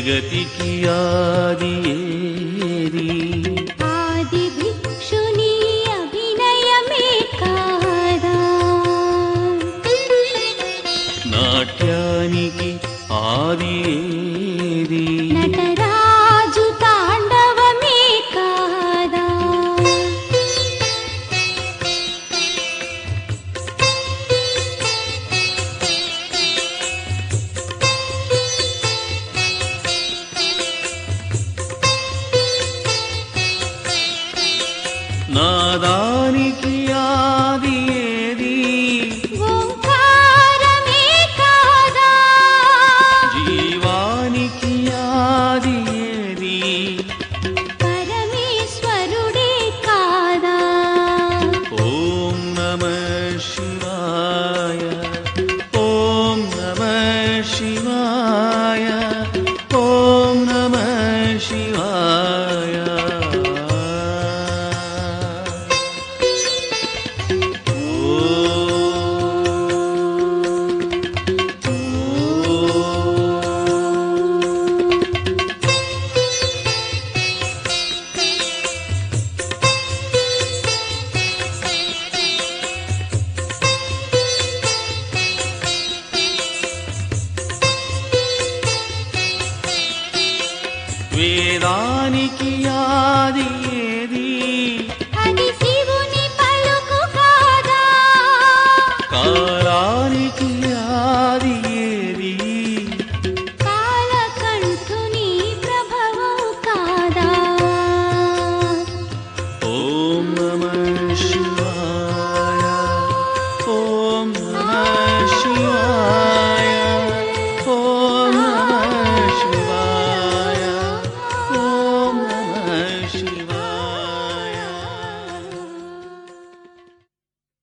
జగతికి ఆది ఏది? ఆది భిక్షుని అభినయమే కాదా? నాట్యానికి ఆది ఏది? నటరాజు తాండవమే కాదా? నాదానికి ఆది ఏది? ఓంకారమే కాదా? జీవానికి ఆది ఏది? పరమేశ్వరుడే కాదా? ఓం నమః శివాయ, ఓం నమః శివాయ, ఓం నమః శివాయ. వేదానికి ఆది ఏది? అది శివుని పలుకు కాదా? కాలానికి